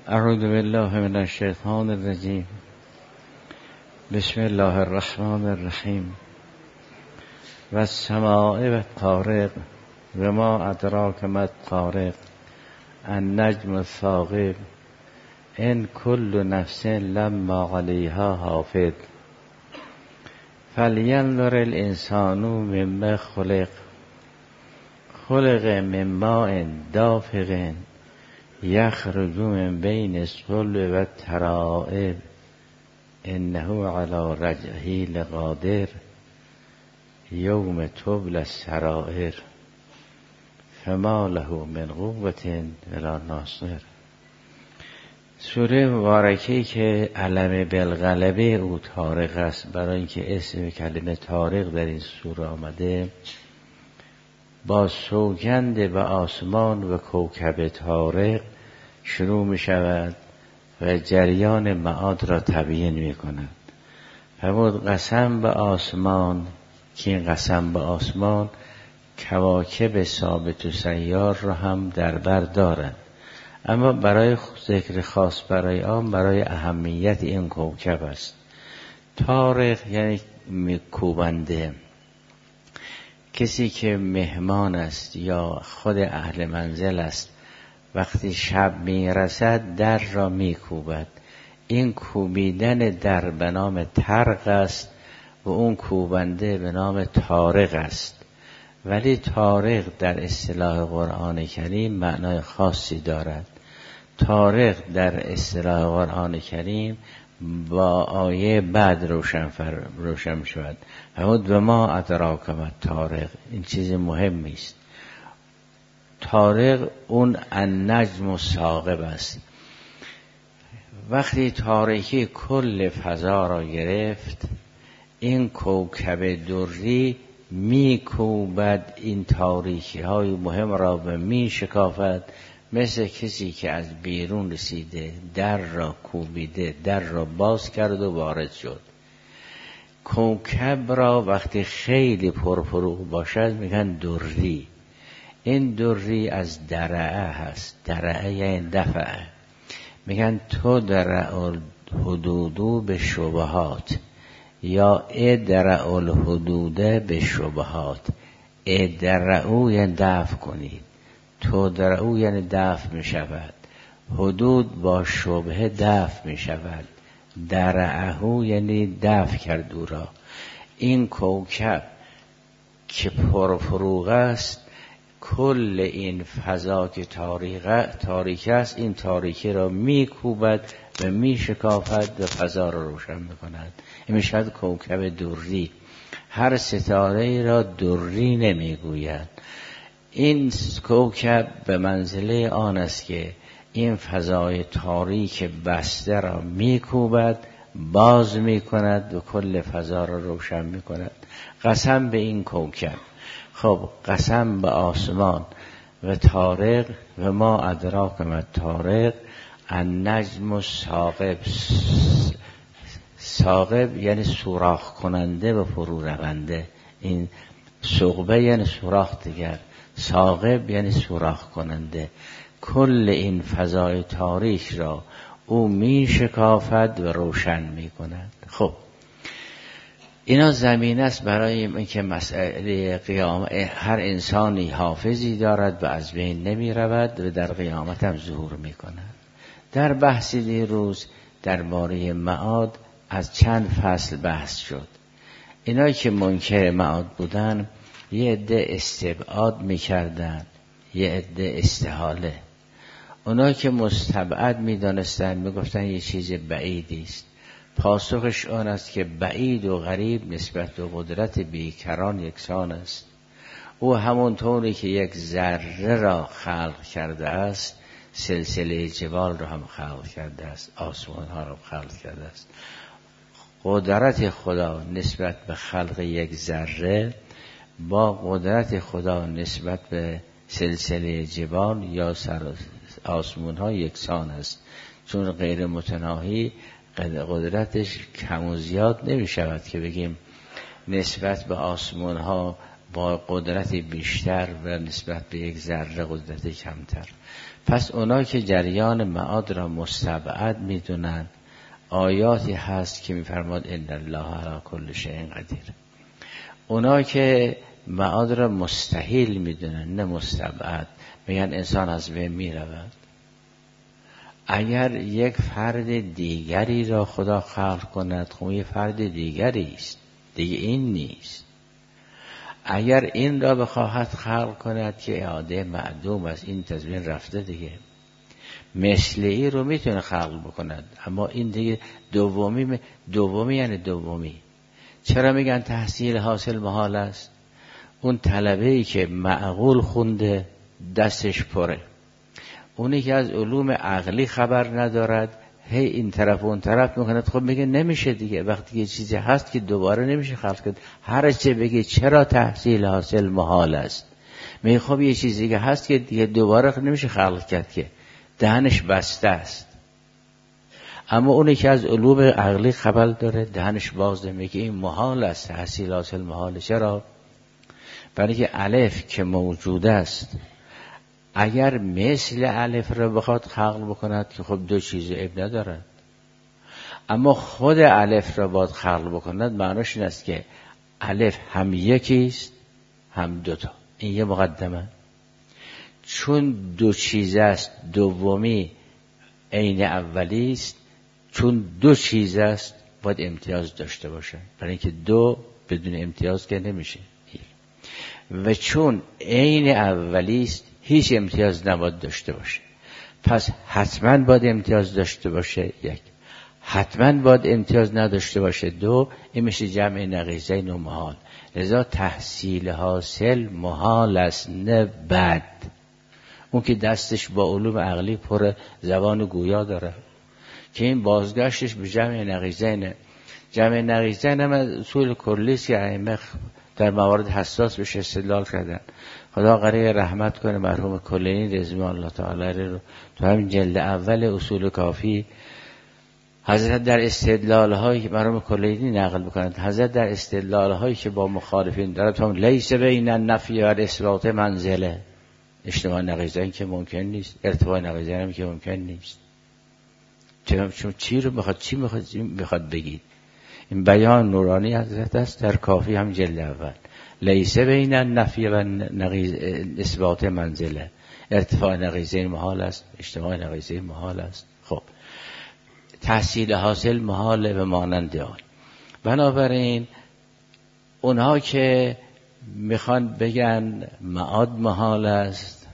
اعوذ بالله من الشیطان الرجیم. بسم الله الرحمن الرحیم. و السماء و الطارق و ما ادراک ما الطارق النجم الثاقب ان کل نفس لما علیها حافظ فلینظر الانسان مما خلق من ماء دافق یخرج من بین الصلب و الترائب انه علی رجعه لقادر یوم تبلی السرائر فما له من قوة ولا ناصر. سوره مبارکه‌ای که علم بالغلبه او طارق است، برای اینکه اسم کلمه طارق در این سوره آمده، با سوگند به آسمان و کوکب طارق شروع می شود و جریان معاد را تبیین می کند. فرمود قسم به آسمان، که این قسم به آسمان کواکب ثابت و سیار را هم در بر دارد، اما برای ذکر خاص برای آن برای اهمیت این کوکب است. طارق یعنی کوبنده، کسی که مهمان است یا خود اهل منزل است، وقتی شب میرسد در را میکوبد. این کوبیدن در به نام طرق است و اون کوبنده به نام طارق است. ولی طارق در اصطلاح قرآن کریم معنای خاصی دارد. طارق در اصطلاح قرآن کریم با آیه بعد روشن شود. فرمود و ما ادراک ما الطارق. این چیز مهمی است. طارق اون النجم الثاقب است. وقتی تاریکی کل فضا را گرفت، این کوکب دری میکوبد این تاریکی های مهم را و میشکافد، مثل کسی که از بیرون رسیده در را کوبیده، در را باز کرد و وارد شد. کوکب را وقتی خیلی پرفروغ باشد میگن دری. این دری از درعه هست. درعه یعنی دفعه. میگن تو درع الحدود به شبهات یا ادرع الحدود به شبهات. ادرعو یعنی دفع کنید، تو درعو یعنی دفع می شود، حدود با شبهه دفع می شود، درعهو یعنی دفع کرد او را. این کوکب که پرفروغ است، کل این فضا که تاریک است، این تاریکی را میکوبد و میشکافد و فضا را روشن میکند. این میشود کوکب دری. هر ستاره را دری نمیگوید. این کوکب به منزله آن است که این فضای تاریک بسته را میکوبد، باز میکند و کل فضا را روشن میکند. قسم به این کوکب. خب قسم به آسمان و طارق و ما ادراک ما الطارق النجم الثاقب. ثاقب یعنی سوراخ کننده و فرو رونده. این ثقبه یعنی سوراخ دیگر، ثاقب یعنی سوراخ کننده. کل این فضای تاریک را او می شکافد و روشن می کند. خب اینا زمینه است برای اینکه مسئله قیامت هر انسانی حافظی دارد و از بین نمی رود و در قیامت هم ظهور می کند. در بحث دیروز درباره معاد از چند فصل بحث شد. اینا که منکر معاد بودن یه عده استبعاد می کردن، یه عده استحاله. اونا که مستبعد می دانستن می گفتن یه چیز بعیدی است. پاسخش آن است که بعید و غریب نسبت به قدرت بیکران یکسان است. او همونطوری که یک ذره را خلق کرده است، سلسله جبال را هم خلق کرده است، آسمان ها را خلق کرده است. قدرت خدا نسبت به خلق یک ذره با قدرت خدا نسبت به سلسله جبال یا آسمان ها یکسان است، چون غیر متناهی قدرتش کم و زیاد نمی شود که بگیم نسبت به آسمان ها با قدرت بیشتر و نسبت به یک ذره قدرت کمتر. پس اونا که جریان معاد را مستبعد میدونن، آیاتی هست که میفرماد ان الله علی کل شیء قدیر. اونا که معاد را مستحیل میدونن نه مستبعد، میگن انسان از بین میرود. اگر یک فرد دیگری را خدا خلق کند، خب یک فرد دیگری است دیگه، این نیست. اگر این را بخواهد خلق کند که اعاده معدوم است، این تضمین رفته دیگه. مثل این رو میتونه خلق بکند، اما این دیگه دومی یعنی دومی. چرا میگن تحصیل حاصل محال است؟ اون طلبه‌ای که معقول خونده دستش پره، اونی که از علوم عقلی خبر ندارد هی این طرف و اون طرف میکند، خب میگه نمیشه دیگه. وقتی یه چیزی هست که دوباره نمیشه خلق کرد، هر چه بگه چرا تحصیل حاصل محال است، میگه خب یه چیزی که هست که دیگه دوباره نمیشه خلق کرد که دهنش بسته است. اما اونی که از علوم عقلی خبر داره دهنش بازه، میگه این محال است، تحصیل حاصل محاله. چرا؟ برای که الف که موجود است اگر مثل الف را بخواد خلق بکند که خب دو چیز عیب ندارد، اما خود الف را باید خلق بکند، معناش این است که الف هم یکیست هم دوتا. این یه مقدمه. چون دو چیز است دومی عین اولی است، چون دو چیز است باید امتیاز داشته باشه، برای اینکه دو بدون امتیاز که نمیشه. و چون عین اولی است هیچ امتیاز نباید داشته باشه، پس حتما باید امتیاز داشته باشه. یک، حتما باید امتیاز نداشته باشه. دو، این میشه جمع نقیضین و محال. لذا تحصیل حاصل محال است نه بد. اون که دستش با علوم عقلی پر زبان گویا داره که این بازگشتش به جمع نقیضینه. جمع نقیضین هم اصول کلی است که ائمه در موارد حساس بهش استدلال کردن. خدا قریه رحمت کنه مرحوم کلینی رضوان الله تعالی رو تو همین جلد اول اصول کافی حضرت در استدلال‌هایی که مرحوم کلینی نقل بکنند، حضرت در استدلال‌هایی که با مخالفین داره تو لیس بین النفی و اثبات منزله، اجتماع نقیضین که ممکن نیست، ارتفاع نقیضین هم که ممکن نیست. چون چی رو میخواد بگید؟ این بیان نورانی حضرت است در کافی هم جلد اول. لیس بین النفی و اثبات منزله، ارتفاع نقیضین محال است، اجتماع نقیضین محال است. خب تحصیل حاصل محاله و مانند آن. بنابراین اونها که میخوان بگن معاد محال است،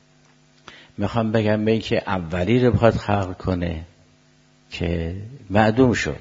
میخوان بگن به این که اولی رو بخواد خلق کنه که معدوم شد،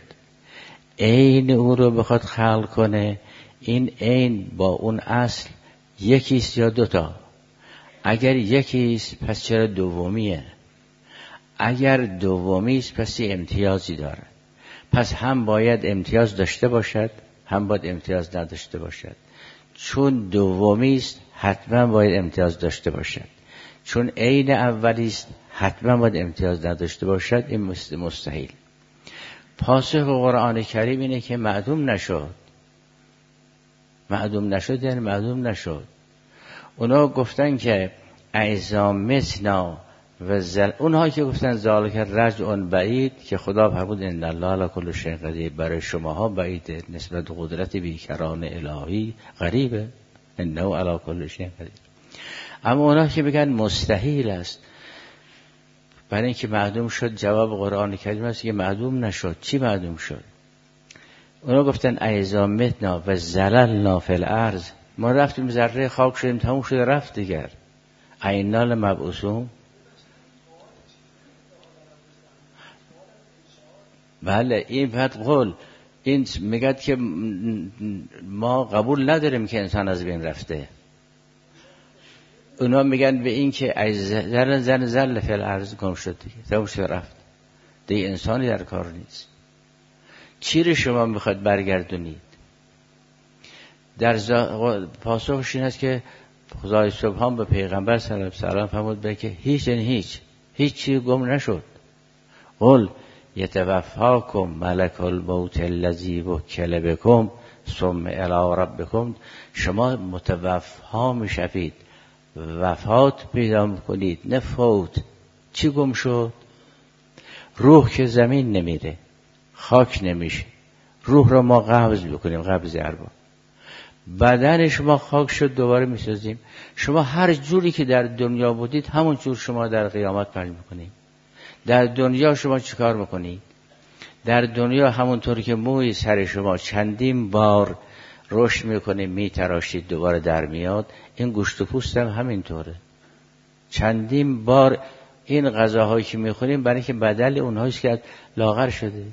عین او رو بخواد خلق کنه، این عین با اون اصل یکیست یا دوتا؟ اگر یکیست پس چرا دومیه؟ اگر دومیست پس یه امتیازی داره، پس هم باید امتیاز داشته باشد هم باید امتیاز نداشته باشد. چون دومیست حتما باید امتیاز داشته باشد، چون عین اولیست حتما باید امتیاز نداشته باشد. این مستحیل. پاسخ قرآن کریم اینه که معدوم نشد. معدوم نشد یعنی معدوم نشد. اونا گفتن که اعزام مثنا و اونها که گفتن ذالک رجع بعید، که خدا فرمود ان الله علی کل شیء قدیر، برای شماها بعیده، نسبت قدرت بیکران الهی غریبه، انه علی کل شیء قدیر. اما اونها که بگن مستحیل است برای اینکه معدوم شد، جواب قرآن کریم است که معدوم نشد. چی معدوم شد؟ اونا گفتن اعزام متنا و زللنا فی الارض، ما رفتیم ذره خاک شدیم تموم شده رفت دیگر. اینال مبعوثون. بله این فقط قول، این میگد که ما قبول نداریم که انسان از بین رفته. اونا میگن به این که زل فی الارض گم شد دیگه، تموم شده رفت دیگه، انسانی در کار نیست. چی رو شما میخواد برگردونید؟ در پاسخش این است که خدای سبحان به پیغمبر صلی الله علیه و سلم فرمود به که هیچ چی گم نشد. قل یتوفاکم ملک الموت الذی وکل بکم ثم الی ربکم. شما متوفا میشوید، وفات پیدا میکنید، نه فوت. چی گم شد؟ روح که زمین نمیره، خاک نمیشه. روح رو ما قبض بکنیم، قبض ارواح. بدن شما خاک شد، دوباره میسازیم. شما هر جوری که در دنیا بودید همون جور شما در قیامت پنج میکنید. در دنیا شما چیکار میکنید؟ در دنیا همونطوری که موی سر شما چندین بار رشد میکنه، میتراشید، دوباره در میاد، این گوشت و پوست هم همینطوره. چندین بار این غذاهایی که میخوریم برای که بدل اونهاییست که لاغر شده.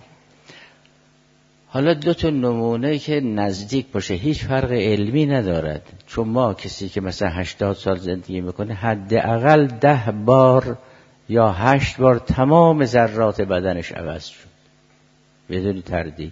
حالا دو تا نمونه که نزدیک باشه، هیچ فرق علمی ندارد. چون ما کسی که مثلا 80 سال زندگی میکنه حداقل 10 بار یا 8 بار تمام ذرات بدنش عوض شد بدون تردید.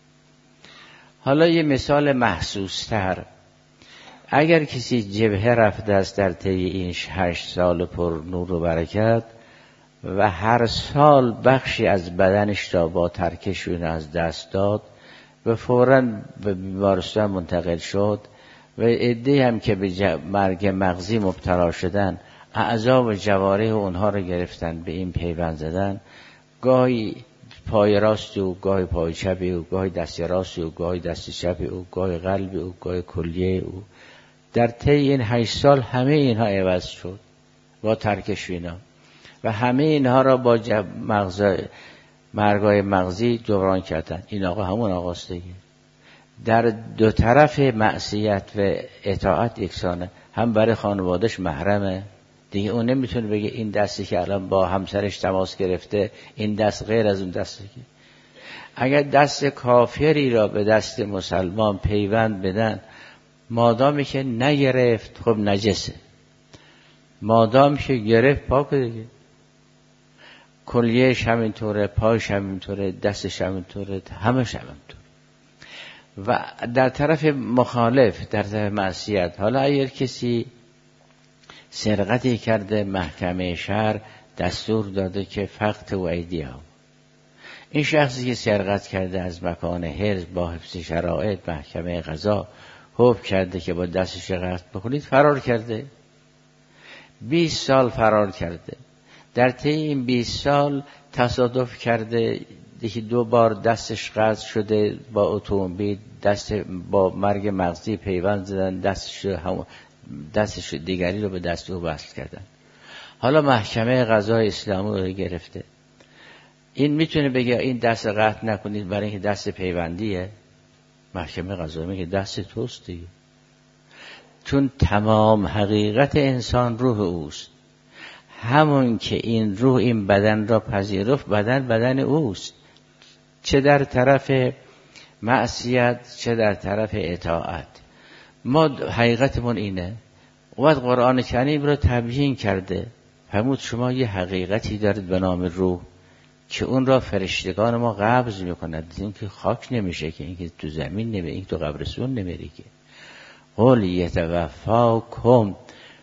حالا یه مثال محسوس تر، اگر کسی جبهه رفته است در طی این 8 سال پر نور و برکت و هر سال بخشی از بدنش را با ترکشون از دست داد و فوراً به بیمارستان منتقل شد و عده‌ای هم که به مرگ مغزی مبتلا شدن اعضا و جوارح اونها رو گرفتن، به این پیوند زدن، گاهی پای راست او، گاهی پای چپ او، گاهی دست راست او، گاهی دست چپ او، گاهی قلب او، گاهی کلیه او. در طی این 8 سال همه اینها عوض شد با ترکش اینا و همه اینها را با مرگای مغزی جبران کردن. این آقا همون آقاست دیگه. در دو طرف معصیت و اطاعت یکسانه. هم برای خانوادهش محرمه دیگه، اون نمیتونه بگه این دستی که الان با همسرش تماس گرفته این دست غیر از اون دستی که. اگر دست کافری را به دست مسلمان پیوند بدن، مادامی که نگرفت خب نجسه، مادامی که گرفت پاک دیگه. کلیهش همینطوره، پایش همینطوره، دستش همینطوره، همش همینطوره. و در طرف مخالف، در طرف معصیت، حالا اگر کسی سرقتی کرده، محکمه شهر دستور داده که فقط و ایدیها، این شخصی که سرقت کرده از مکان حرز با حفظ شرایط، محکمه قضا حکم کرده که با دستش قطع بکنید، فرار کرده. 20 سال فرار کرده. در طی این 20 سال تصادف کرده یکی 2 بار دستش قطع شده با اتومبیل، دست با مرگ مغزی پیوند زدن، دستش دیگری رو به دست او وصل کردن. حالا محکمه قضای اسلامی رو گرفته. این میتونه بگه این دست قطع نکنید برای اینکه دست پیوندیه؟ محکمه قضایی میگه دست توست دیگه، چون تمام حقیقت انسان روح اوست. همون که این روح این بدن را پذیرفت، بدن اوست، چه در طرف معصیت چه در طرف اطاعت. ما حقیقتمون اینه. وقت قرآن کریم را تبیین کرده، فرمود شما یه حقیقتی دارید به نام روح که اون را فرشتگان ما قبض میکنند. این که خاک نمیشه که، این که تو زمین نمیره، این تو قبرستون نمیره که. قل یتوفاکم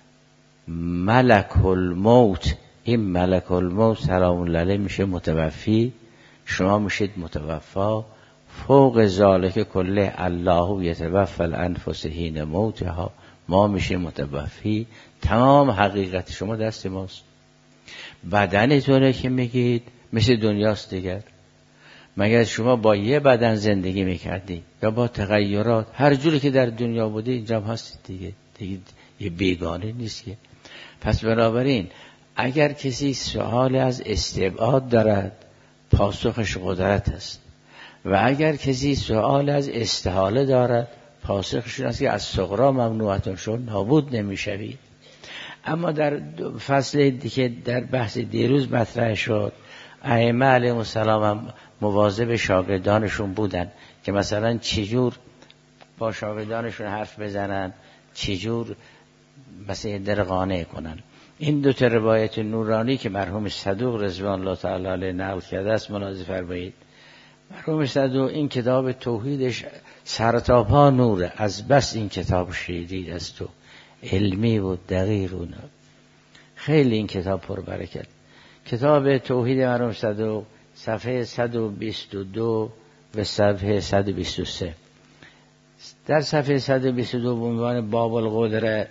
ملک الموت. این ملک الموت سلام علیه میشه متوفی، شما میشید متوفا. فوق ذالک کله الله یتوفی الانفس حین موتها، ما میشه متوفی. تمام حقیقت شما دست ماست. بدنتونه که میگید مثل دنیاست دیگر. مگر شما با یه بدن زندگی میکردی یا با تغییرات هر جوری که در دنیا بودی اینجا هم هستید دیگه یه بیگانه نیست که. پس بنابراین اگر کسی سؤال از استبعاد دارد، پاسخش قدرت است، و اگر کسی سؤال از استحاله دارد، پاسخش است که از صغرا ممنوعتون شد، نابود نمیشوید. اما در فصل دیگه در بحث دیروز مطرح شد، ائمه علیهم السلام هم مواظب شاگردانشون بودن که مثلا چجور با شاگردانشون حرف بزنن، چجور مثلا در قانع کنن. این 2 تا روایت نورانی که مرحوم صدوق رضوان الله تعالی علیه نقل کرده است ملاحظه فرمایید. مرحوم صدوق این کتاب توحیدش سرتاپا نوره، از بس این کتاب شیرین است و علمی و دقیق خیلی این کتاب پر برکت. کتاب توحید مرحوم صدوق صفحه 122 و صفحه 123. در صفحه 122 به عنوان باب القدره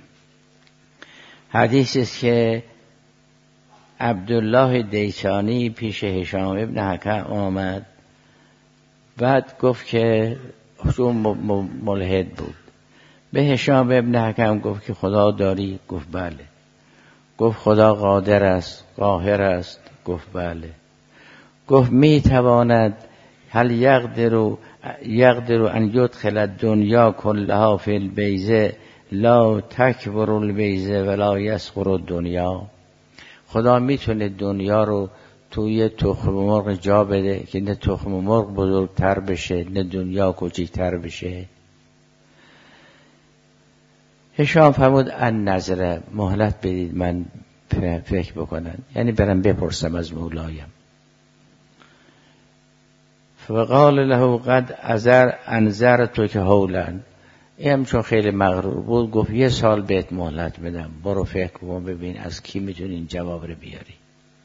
حدیثی است که عبدالله دیچانی پیش هشام ابن حکم آمد، بعد گفت که چون ملحد بود، به هشام ابن حکم گفت که خدا داری؟ گفت بله. گفت خدا قادر است، قاهر است؟ گفت بله. گفت می تواند هل یقدر ان یدخل الدنیا کلها فی البیضه لا تکبر البیضه ولا یصغر الدنیا؟ خدا میتونه دنیا رو توی تخم مرغ جا بده که نه تخم مرغ بزرگتر بشه نه دنیا کوچکتر بشه؟ هشام فرمود ان نظره، مهلت بدید من فکر بکنم، یعنی برم بپرسم از مولایم. فقال له قد انذرتک که هولا. این چون خیلی مغرور بود گفت 1 سال بهت مهلت بدم، برو فکر کن ببین از کی میتونی این جواب رو بیاری.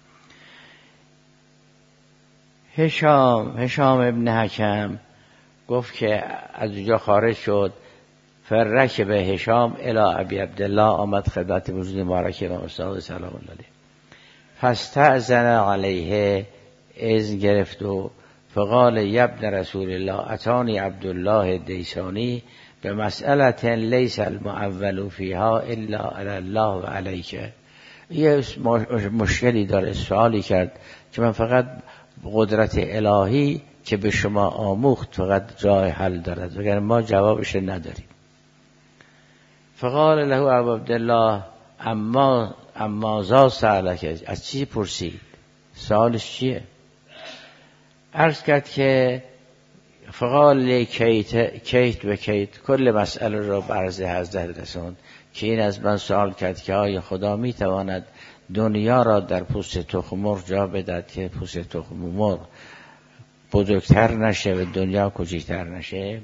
هشام ابن حکم گفت که از اونجا خارج شد، فرک به هشام الی ابی عبدالله، آمد خدمت وجود مبارک امام صادق سلام الله علیه، فاستأذن علیه، اذن گرفت و فقال ابن رسول الله اتانی عبدالله دیسانی به مسئله لیس المعول فیها الا علی الله و علیک. یه مشکلی داره، سوالی کرد که من فقط قدرت الهی که به شما آموخت فقط راه حل دارد، وگرنه ما جوابش نداریم. فقال له ابو عبدالله اما ذا سألک، از چی پرسید؟ سوالش چیه؟ عرض کرد که فقال کیت و کیت، کل مسئله رو به عرض حضرت رسوند که این از من سوال کرد که آیا خدا میتواند دنیا را در پوست تخم مرغ جا بدهد که پوست تخم مرغ بزرگتر نشه و دنیا کوچکتر نشه؟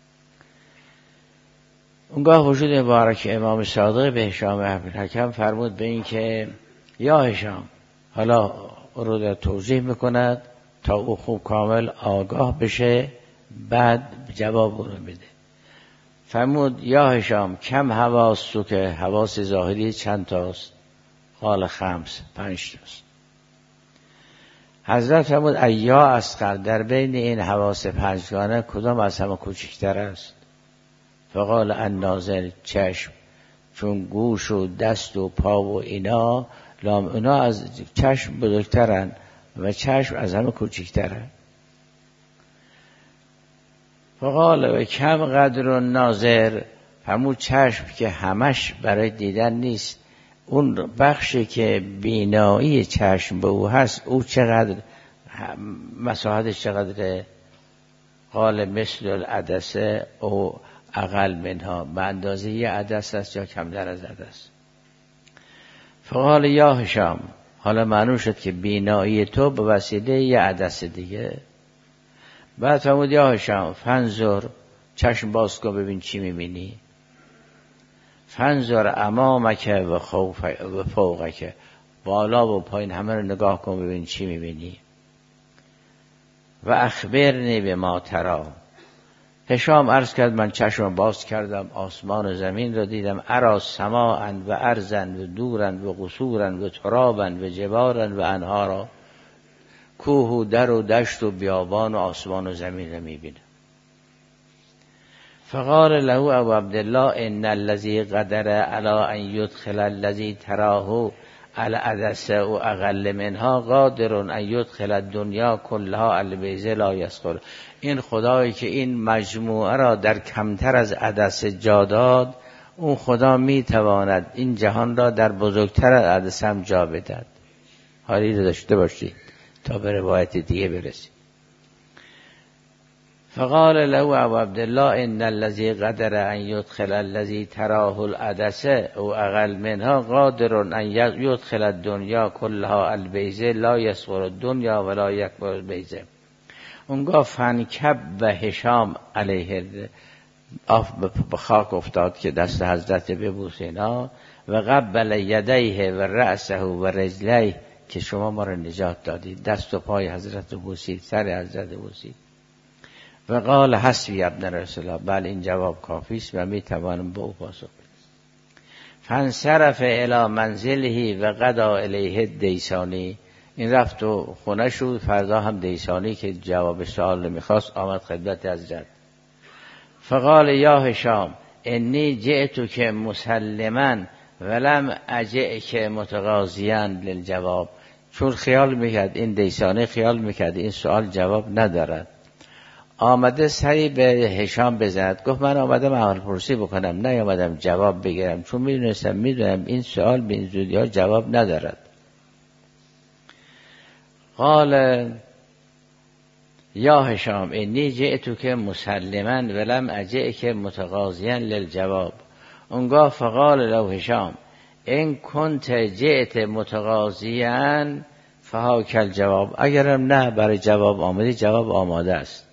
اونگاه وجود مبارک امام صادق به هشام ابن حکم فرمود به این که یا هشام، حالا رو در توضیح میکند تا او خوب کامل آگاه بشه، بعد جواب رو بده. فرمود یا هشام کم حواس تو، که حواس ظاهری چند تاست؟ قال 5 تاست. حضرت فرمود ایا اصغر، در بین این حواس 5گانه کدام از همه کوچکتر است؟ فقال الناظر، چشم، چون گوش و دست و پا و اینا از چشم بزرگترن و چشم از همه کوچکترن. فقال و کم قدر الناظر، همون چشم که همش برای دیدن نیست، اون بخشی که بینایی چشم به او هست او چقدر مساحتش چقدره؟ قال مثل العدسه او اقل منها، به اندازه یه عدس است یا کمتر از عدس. فقال یا هشام، حالا معلوم شد که بینایی تو به وسیله یه عدس دیگه. بعد فرمود یا هشام فنظر، چشم باز کن ببین چی میبینی. فنظر امامک و فوقک، بالا و پایین همه رو نگاه کن ببین چی میبینی. و اخبرنی به ما ترا. هشام عرض کرد من چشم باز کردم، آسمان و زمین رو دیدم، ارا سماعا و ارضا و دورا و قصورا و ترابا و جبارا و انهارا، کوه و در و دشت و بیابان و آسمان و زمین رو میبینم. فقال له ابو عبدالله ان الذي قدر على ان يدخل الذي تراه العدس و اقل منها قادر ان يدخل الدنیا كلها البیضه لا یصغر. این خدایی که این مجموعه را در کمتر از عدس جا داد، اون خدا میتواند این جهان را در بزرگتر از عدس هم جا بدهد. حالی رو داشته باشید تا به روایت دیگه برسید. فقال له ابو عبدالله ان الذي قدر ان يدخل الذي تراه العدس او اقل منها قادر ان يدخل الدنیا كلها البیضه لا یصغر الدنیا ولا یکبر البیضه. اونگاه فنکب و هشام علیه به خاک افتاد که دست حضرت ببوسینا و قبل یدیه و رأسه و رجلیه که شما ما را نجات دادید، دست و پای حضرت رو بوسید، سر حضرت بوسید. و قال حسبی ابن رسول الله، بله این جواب کافی است و می توانم به او پاسخ بدم. فانصرف الی منزله و قضا الیه دیسانی، این رفت و خونه شد. فردا هم دیسانی که جواب سوال میخواست آمد خدمت حضرت. فقال یا هشام انی جئتک مسلما ولم اجئک متقاضیا للجواب. چون خیال میکرد این دیسانی خیال میکرد این سوال جواب ندارد، آمده سری به هشام بزند. گفت من آمدم احوال پرسی بکنم، نیامدم جواب بگیرم، چون میدونم این سوال به این زودی ها جواب ندارد. قال یا هشام انی جئتک مسلما ولم اجئک متقاضیا للجواب. اونگاه فقال له هشام ان کنت جئت متقاضیا فهاک الجواب، اگرم نه برای جواب آمدی، جواب آماده است.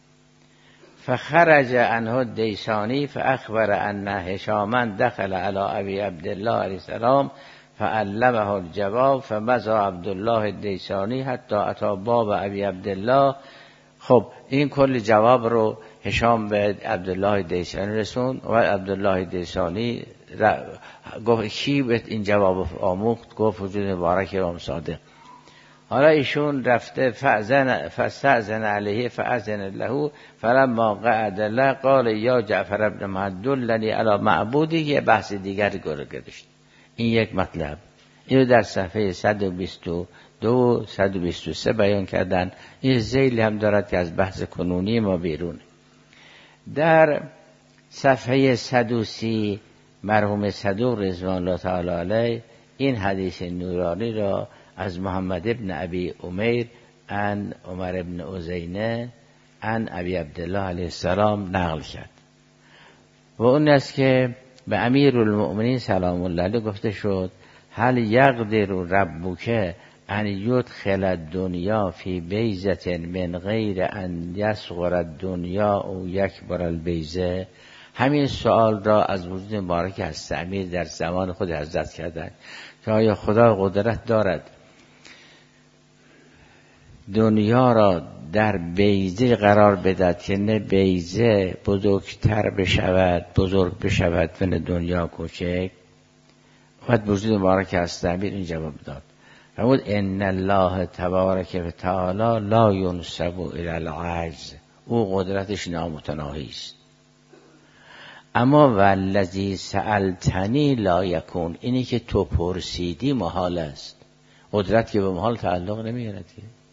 فخرج عنه دیسانی فاخبر ان هشاما دخل علی ابی عبدالله علیه السلام فعلمه الجواب فمضى عبدالله الدیسانی حتی اتی باب ابی عبدالله. خب این کل جواب رو هشام به عبدالله دیسانی رسون و عبدالله دیسانی گفت کی به این جواب آموخت؟ گفت وجود مبارک امام صادق. حالا ایشون رفته فاستأذن علیه فأذن له فلما قعد له قال یا جعفر ابن محمد دلنی علی معبودی. یه بحث دیگر گذاشت. این یک مطلب، اینو در صفحه 122 123 بیان کردن. این ذیل هم دارد که از بحث کنونی ما بیرونه. در صفحه 130 مرحوم صدوق رضوان الله تعالی علیه این حدیث نورانی را از محمد ابن ابی امیر عن عمر ابن عزینه عن ابی عبدالله علیه السلام نقل کرد و اون است که به امیرالمؤمنین سلام الله علیه گفته شد هل یقدر ربک ان یدخل الدنیا فی بیضة من غیر ان یصغر الدنیا او یکبر البیضة. همین سوال را از وجود مبارک از امیر در زمان خود حضرت کردند که آیا خدا قدرت دارد دنیا را در بیضه قرار بدهد که نه بیضه بزرگتر بزرگ بشود و نه دنیا کوچک؟ وقت وجود مبارک از امیر این جواب داد فرمود ان الله تبارک و تعالی لا ینسب الی العجز، او قدرتش نامتناهی است. اما والذی سألتنی لا یکون، اینی که تو پرسیدی محال است. قدرت که به محال تعلق نمیگیرد،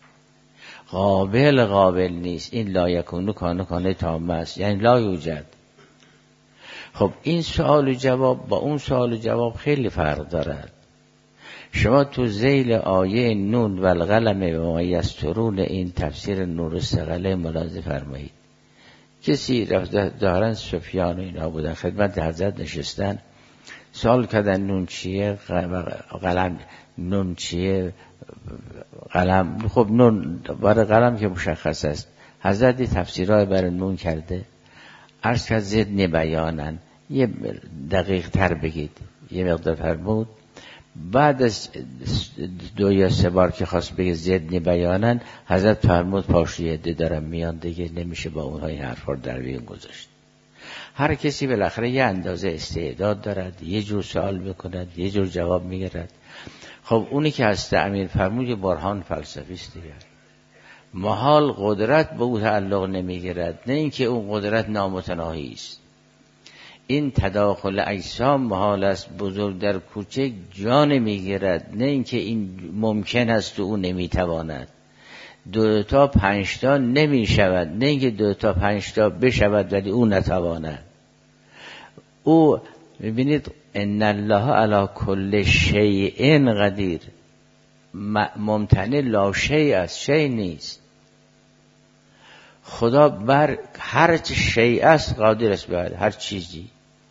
قابل نیست. این لا یکون کانه تامه است، یعنی لا یوجد. خب این سوال و جواب با اون سوال و جواب خیلی فرق دارد. شما تو ذیل آیه نون و القلم و ما یسطرون این تفسیر نور الثقلین ملاحظه فرمایید. کسی رفته دارن سفیان و اینا بودن خدمت حضرت نشستن، سوال کردن نون چیه؟ قلم. نون چیه؟ قلم. خب نون برای قلم که مشخص است. حضرت تفسیرهای برای نون کرده. عرض کرد زدنی بیانن، یه دقیق تر بگید. یه مقدار فرمود. بعد از 2 یا 3 بار که خواست بگه زدنی بیانن، حضرت فرمود پاشوی عده دارم میان دیگه، نمیشه با اونها این حرفا رو در میون گذاشت. هر کسی بالاخره یه اندازه استعداد دارد، یه جور سوال میکند، یه جور جواب میگیرد. خب اونی که از امیر فرمود برهان فلسفی است دیگه. محال قدرت به او تعلق نمیگیرد، نه اینکه اون قدرت نامتناهی است. این تداخل اجسام محال است، بزرگ در کوچک جا نمیگیرد، نه اینکه این ممکن است و او نمیتواند. 2 تا 5 تا نمیشود، نه اینکه 2 تا 5 تا بشود ولی او نتواند. او ببینید ان الله علی کل شیء قدیر، ممتنع لا شیء است، شیء نیست. خدا بر هر شیء است قادر است بر هر چیزی.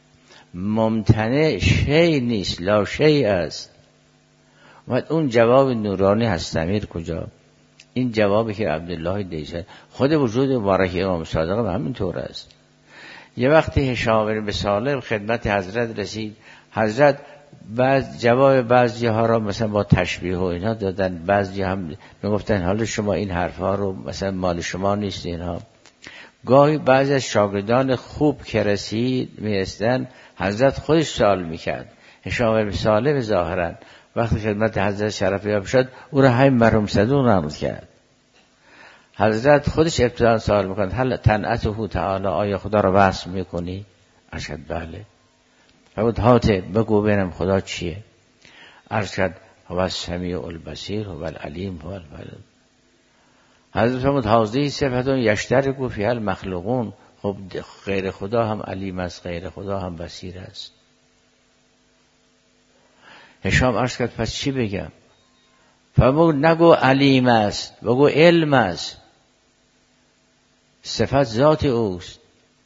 ممتنع شیء نیست، لا شیء است. و اون جواب نورانی هست امیر کجا؟ این جوابی که عبدالله دیسانی خود وجود مبارک امام صادق هم همینطور است. یه وقتی هشام بن سالم خدمت حضرت رسید، حضرت جواب بعضی ها را مثلا با تشبیه و اینا دادن، بعضی هم میگفتن حالا شما این حرفا رو مثلا مال شما نیست اینها. گاهی بعضی از شاگردان خوب که میرسیدن حضرت خودش سوال میکرد. هشام بن سالم ظاهرا وقتی خدمت حضرت شرفیاب شد او را همین مرحوم صدوق نقل کرد. حضرت خودش ابتدا سوال میکرد هل تنعته تعالی، آیا خدا را وصف میکنی؟ ارشد بله. فرمود هاته بگو ببینم خدا چیه؟ ارشد هو السمیع البصیر هو العلیم هو الولد. حضرت فرمود هذه صفت یشترک فیها المخلوقون. خب غیر خدا هم علیم است، غیر خدا هم بصیر است. هشام عرض کرد پس چی بگم؟ فرمود نگو علیم است، بگو علم است، صفت ذات اوست.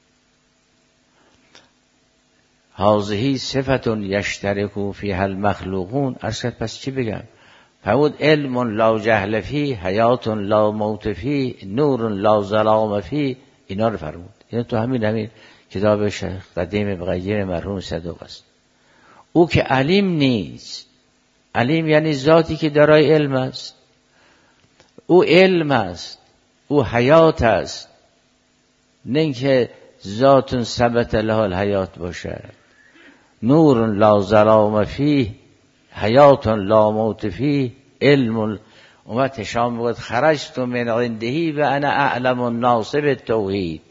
هذه صفت یشترک فیها المخلوقون. عرض کرد پس چی بگم؟ فرمود علم لا جهل فی، حیات لا موت فی، نور لا ظلام فی. اینا رو فرمود. اینا تو همین کتاب شیخ قدیم بغیر مرحوم صدوق است. او که علیم نیست. علیم یعنی ذاتی که دارای علم است. او علم است، او حیات است، نه اینکه ذات ثبت له الحیات باشه. نور لا ظلام فیه، حیات لا موت فیه، علم. اومد هشام بود خرجت من عنده و انا اعلم الناس بالتوحید.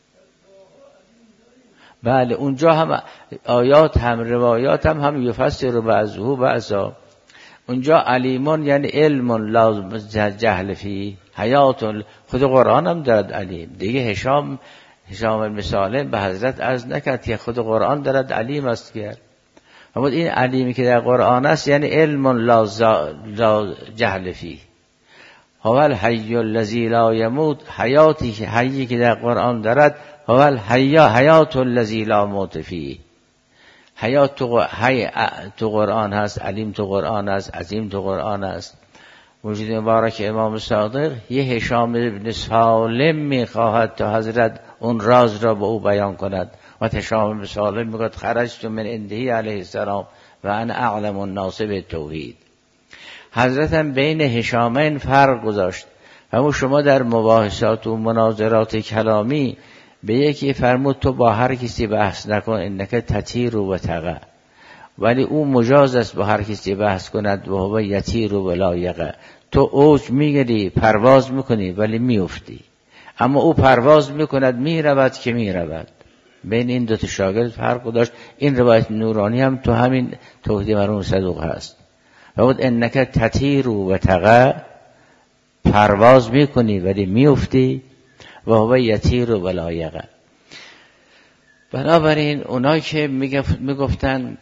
بله اونجا هم آیات هم روایات هم یفسر بعضه بعضا. اونجا علیمون یعنی علم لا جهل فی، حیات. خود قرآن هم دارد علیم دیگه. هشام بن سالم به حضرت عرض نکرد که خود قرآن دارد علیم است که اما این علیمی که در قرآن است یعنی علم لا جهل فی. هو الحی الذی لا یموت، حیاتی که حیی که در قرآن دارد هو حیات الذی لا موت فی. حیات تو قرآن هست، علیم تو قرآن هست، عظیم تو قرآن هست. وجود مبارک امام صادق یه هشام بن سالم میخواهد تا حضرت اون راز را به او بیان کند. و هشام بن سالم میگوید خرجت من عنده علیه السلام و انا اعلم الناس بالتوحید. حضرت هم بین هشامین فرق گذاشت. همون شما در مباحثات و مناظرات کلامی به یکی فرمود تو با هر کسی بحث نکن انک تطیر و تقع، ولی او مجاز است با هر کسی بحث کند و هو یطیر و لا یقع. تو اوج میگیری پرواز میکنی ولی میافتی، اما او پرواز میکند میرود که میرود. بین این دو تا شاگرد فرق داشت. این روایت نورانی هم تو همین توحید مرحوم صدوق هست. فرمود انک تطیر و تقع، پرواز میکنی ولی میافتی، و هو یطیر و لا یقع. بنابراین اونایی که میگفتن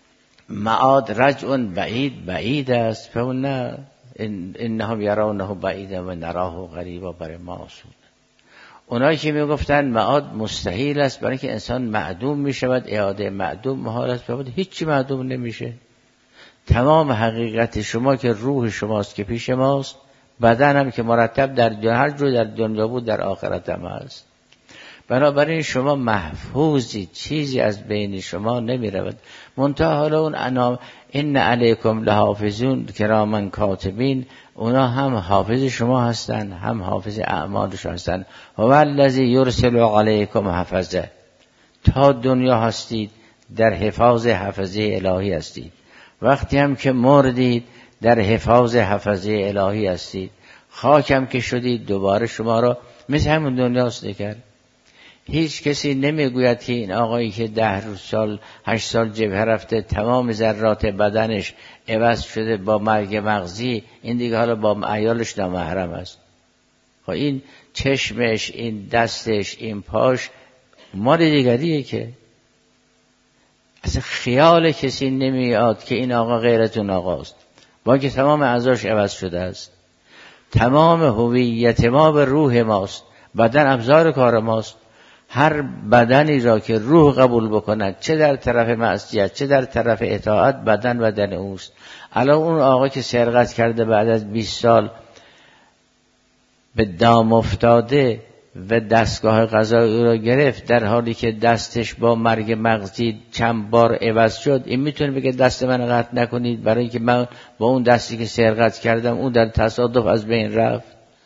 معاد رجع بعید است، فرمود نه، انهم یرونه بعیدا و نراه قریبا برای ما آسود. اونایی که میگفتن معاد مستحیل است برای که انسان معدوم میشود، اعاده معدوم محال است، فرمود هیچی معدوم نمیشه. تمام حقیقت شما که روح شماست که پیش ماست، بدن هم که مرتب در هر جو در دنیا بود در آخرت هم هست. بنابراین شما محفوظی، چیزی از بین شما نمی رود. منتها حالا اون انام ان علیکم لحافظون کراما کاتبین، اونا هم حافظ شما هستن هم حافظ اعمال شما هستن. هو الذی یرسل علیکم حفظه، تا دنیا هستید در حفاظ حفظه الهی هستید. وقتی هم که مردید در حفاظ حفظه الهی هستید. خاکم که شدید دوباره شما را مثل همون دنیاست دیگر. هیچ کسی نمیگوید که این آقایی که 10 سال 8 سال جبهه رفته تمام ذرات بدنش عوض شده با مرگ مغزی، این دیگه حالا با عیالش نامحرم است. خب این چشمش، این دستش، این پاش مال دیگریه که اصلا خیال کسی نمیاد که این آقا غیرتون آقاست، با که تمام اعضاش عوض شده است. تمام هویت ما به روح ماست، بدن ابزار کار ماست. هر بدنی را که روح قبول بکند، چه در طرف معصیت چه در طرف اطاعت، بدن اوست. الان اون آقا که سرقت کرده بعد از 20 سال به دام افتاده، و دستگاه قضایی او را گرفت، در حالی که دستش با مرگ مغزی چند بار عوض شد، این میتونه بگه دست من قطع نکنید برای اینکه من با اون دستی که سرقت کردم اون در تصادف از بین رفت؟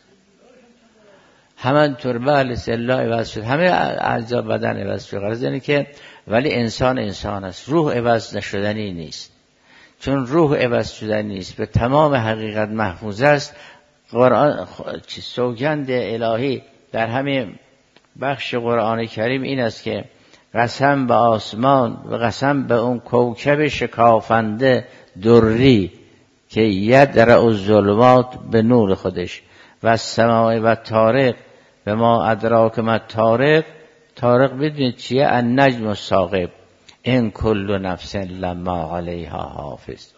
همانطور بله سلا عوض شد، همه اجزا بدن عوض شد. غرض اینه که ولی انسان است، روح عوض نشدنی نیست. چون روح عوض شدنی نیست، به تمام حقیقت محفوظ است. قرآن سوگند الهی در همین بخش قرآن کریم این است که قسم به آسمان و قسم به اون کوکب شکافنده دری که یدرع الظلمات به نور خودش و السماء و طارق و ما ادراک ما طارق. طارق بدونید چیه؟ النجم الثاقب ان کل نفس لما علیها حافظ.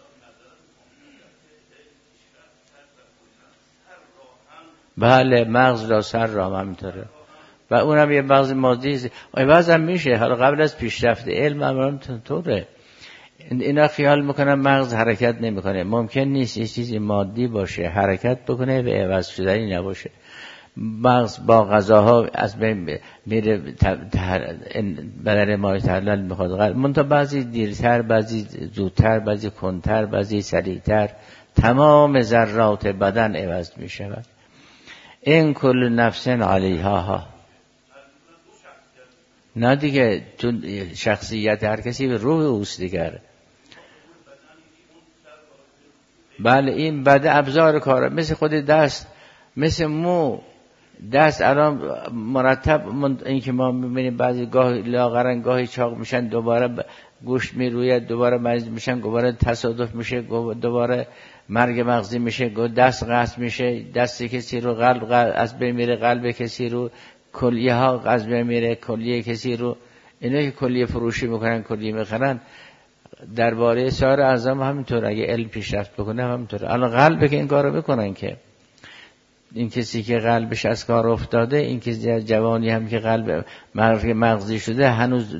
بله مغز را سر را همینطوره و اونم یه مغز مادی است. عوض هم میشه. حالا قبل از پیشرفت علم هم طوره. اینا خیال میکنن مغز حرکت نمیکنه. ممکن نیست یه چیزی مادی باشه حرکت بکنه و عوض شدنی نباشه. مغز با غذاها از بین میره، بدن ما تحلل میخواد، منتها بعضی دیرتر، بعضی زودتر، بعضی کنتر، بعضی سریعتر. تمام ذرات بدن عوض میشود. این کل نفس علیها. نه دیگه، چون شخصیت هر کسی به روح اوست دیگر. بله این بده ابزار کاره، مثل خود دست، مثل مو. دست الان مرتب این که ما میبینیم بعضی گاهی لاغرن گاهی چاق میشن، دوباره گوشت میروید، دوباره مریض میشن، دوباره تصادف میشه، دوباره مرگ مغزی میشه، دست قطع میشه، دست کسی رو قلب از بین میره، قلب کسی رو، کلیه ها از بین میره، کلیه کسی رو. اینا که کلیه فروشی میکنن، کلیه میخرن، درباره سایر اعضا همینطور. اگه علم پیشرفت بکنه همینطور. الان قلب که این کارو میکنن، که این کسی که قلبش از کار افتاده، این که جوانی هم که قلب مغزی شده، هنوز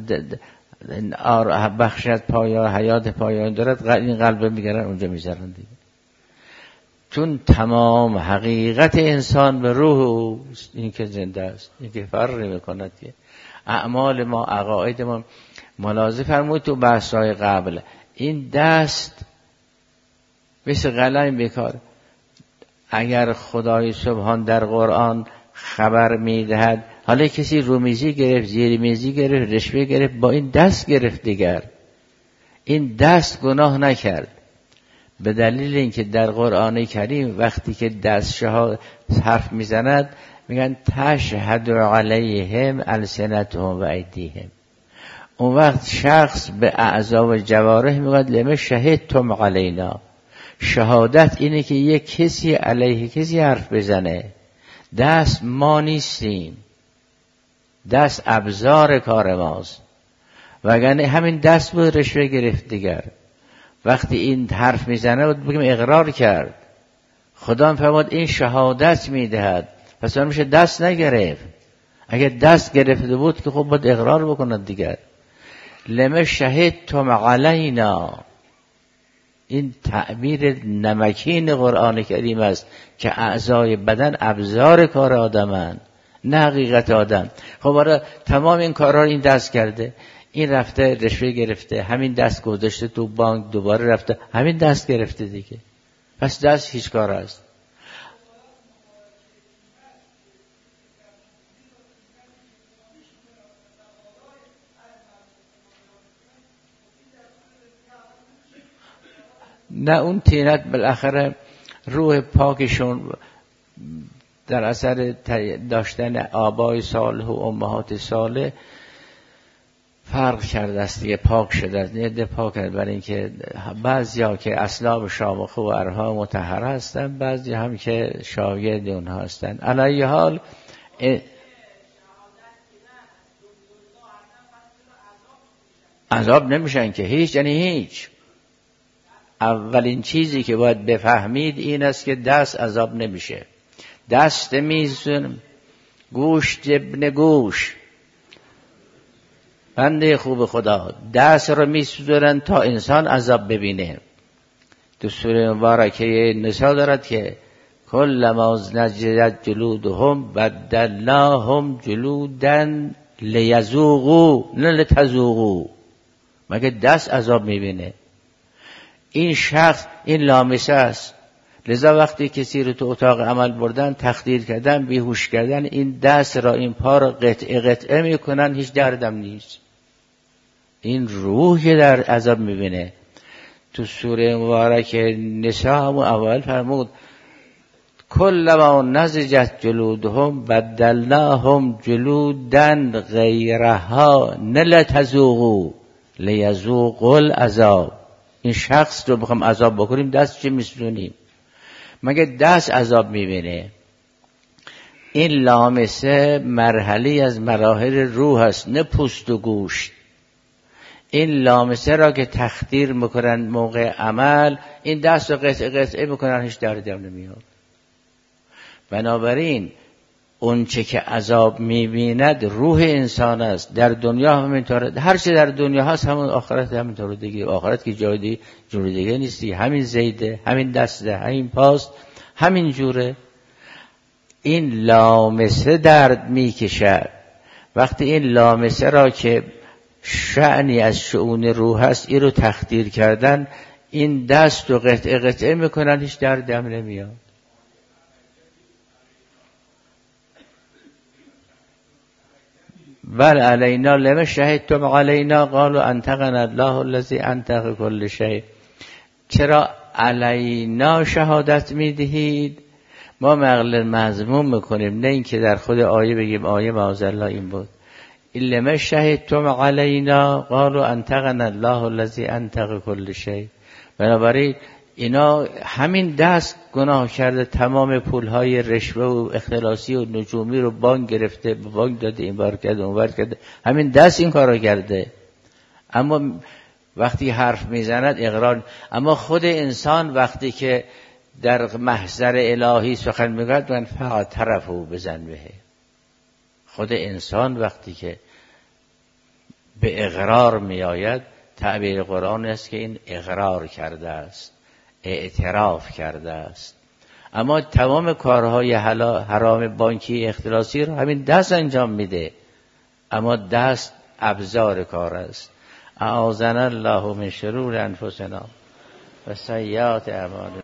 بخشی از حیات پایان دارد، این قلب میگرن اونجا میذارن دیگه. چون تمام حقیقت انسان به روح اوست، این که زنده است، این که فرقی میکند که اعمال ما، عقاید ما. ملاحظه فرمود تو بحث‌های قبل، این دست مثل قلم بیکار. اگر خدای سبحان در قرآن خبر میدهد حالا کسی رومیزی گرفت، زیرمیزی گرفت، رشوه گرفت، با این دست گرفت دیگر، این دست گناه نکرد. به دلیل اینکه در قرآن کریم وقتی که دستشها حرف میزند میگن تشهد علیهم السنتهم و ایدیهم. اون وقت شخص به اعضا و جوارح میگوید لما شهدتم علینا. شهادت اینه که یک کسی علیه کسی حرف بزنه. دست ما نیستیم، دست ابزار کار ماست. وگرنه همین دست بود رشوه گرفت دیگر. وقتی این حرف میزنه بود بگیم اقرار کرد. خدا فرمود این شهادت میدهد، پس اون میشه دست نگرفت. اگه دست گرفته بود که خب باید اقرار بکند دیگر. لما شهدتم علینا، این تعبیر نمکین قرآن کریم است که اعضای بدن ابزار کار آدمند، نه حقیقت آدم. خب آره تمام این کارها این دست کرده، این رفته رشوه گرفته، همین دست گذاشته تو بانک، دوباره رفته همین دست گرفته دیگه. پس دست هیچ کار است. نه اون طینت بالاخره روح پاکشون در اثر داشتن آبای صالح و امهات صالح فرق کرده است دیگه، پاک شده است. نه پاک کرده برای اینکه بعضیا که اسلام شامخه و ارها مطهر هستن، بعضی هم که شاگرد اونها هستن. علی حال عذاب نمیشن که هیچ، یعنی هیچ. اولین چیزی که باید بفهمید این است که دست عذاب نمیشه. دست میزن گوشت ابن گوش، بنده خوب خدا، دست رو میسوزونن تا انسان عذاب ببینه. تو سوره مبارکه نساء دارد که کلما نضجت جلودهم بدلناهم جلودا لیذوقوا نه لتذوقوا. مگه دست عذاب میبینه؟ این شخص این لامسه است. لذا وقتی کسی رو تو اتاق عمل بردن، تخدیر کردن، بیهوش کردن، این دست را این پا را قطعه قطعه میکنن، هیچ دردم نیست. این روح در عذاب میبینه. تو سوره مبارک نساء هم اول فرمود کلما نضجت جلودهم بدلناهم جلودا غیرها نه لتذوقوا لیذوقوا العذاب. این شخص رو بخوام عذاب بکنیم دست چه میسونیم؟ مگه دست عذاب میبینه؟ این لامسه مرحله از مراحل روح است، نه پوست و گوشت. این لامسه را که تخدیر میکنن موقع عمل، این دست رو قطعه قطعه میکنن، هیچ دردی هم نمیاد. بنابراین اون چه که عذاب میبیند روح انسان است. در دنیا همینطوره، هر چه در دنیا هست همون آخرت همینطوره دیگه. آخرت که جای دیگه نیستی، همین زیده، همین دسته، همین پاست، همین جوره. این لامسه درد میکشد. وقتی این لامسه را که شأنی از شؤون روح هست، این رو تخدیر کردن، این دست رو قطعه قطعه میکنن، هیچ دردی هم نمیاد. بل علینا لما شهدتم علینا قالوا انطقنا الله الذی انطق کل شیء. چرا علینا شهادت میدهید؟ ما نقل مضمون میکنیم، نه اینکه در خود آیه بگیم آیه معاذالله این بود. لما شهدتم علینا قالوا انطقنا الله الذی انطق کل شیء. بنابراین اینا همین دست گناه کرده، تمام پولهای رشوه و اختلاسی و نجومی رو بانک گرفته، بانک داده، این بار کرده، اون بار کرده، همین دست این کارو کرده. اما وقتی حرف میزند اقرار. اما خود انسان وقتی که در محضر الهی سخن میگوید من فقط طرفو بزن به. خود انسان وقتی که به اقرار میآید، تعبیر قرآن است که این اقرار کرده است، اعتراف کرده است. اما تمام کارهای حرام بانکی اختلاسی رو همین دست انجام میده. اما دست ابزار کار است. اعاذنا الله من شرور انفسنا و سیئات اعمالنا.